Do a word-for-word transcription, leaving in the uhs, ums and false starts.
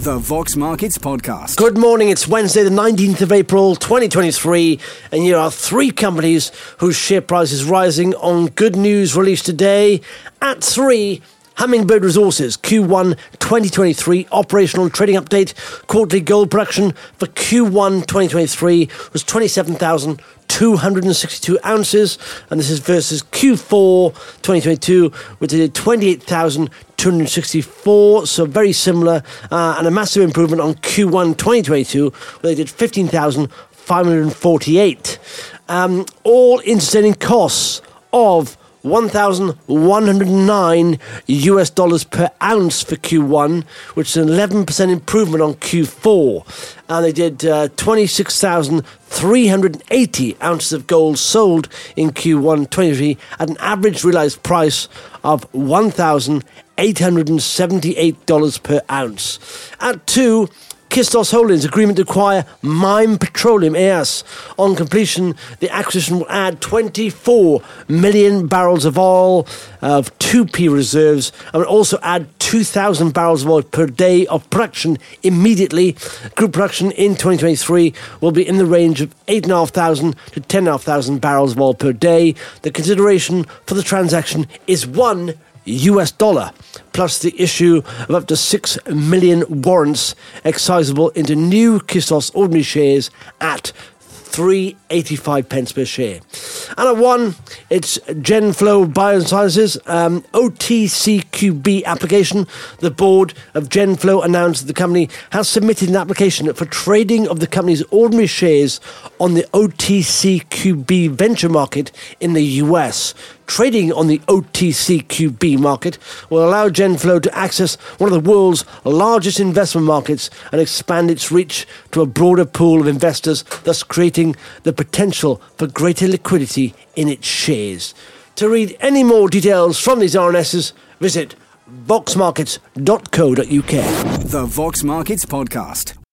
The Vox Markets Podcast. Good morning, it's Wednesday the nineteenth of April twenty twenty-three, and here are three companies whose share price is rising on good news released today. At three, Hummingbird Resources, Q one twenty twenty-three operational trading update. Quarterly gold production for Q one twenty twenty-three was twenty-seven thousand two hundred sixty-two ounces, and this is versus Q four twenty twenty-two, which did twenty-eight thousand two hundred sixty-four, so very similar, uh, and a massive improvement on Q one twenty twenty-two, where they did fifteen thousand five hundred forty-eight. Um, all-in sustaining costs of one thousand one hundred nine U S dollars per ounce for Q one, which is an eleven percent improvement on Q four. And they did uh, twenty-six thousand three hundred eighty ounces of gold sold in Q one twenty-three at an average realized price of one thousand eight hundred seventy-eight dollars per ounce. At two, Kistos Holdings agreement to acquire Mime Petroleum A S. On completion, the acquisition will add twenty-four million barrels of oil of two P reserves and will also add two thousand barrels of oil per day of production immediately. Group production in twenty twenty-three will be in the range of eight thousand five hundred to ten thousand five hundred barrels of oil per day. The consideration for the transaction is one U S dollar, plus the issue of up to six million warrants excisable into new Kistos ordinary shares at three eighty-five pence per share. And at one, it's Genflow Biosciences, um, O T C Q B application. The board of Genflow announced that the company has submitted an application for trading of the company's ordinary shares on the O T C Q B venture market in the U S. Trading on the O T C Q B market will allow Genflow to access one of the world's largest investment markets and expand its reach to a broader pool of investors, thus creating the potential for greater liquidity in its shares. To read any more details from these R N Ss, visit vox markets dot co dot U K. The Vox Markets Podcast.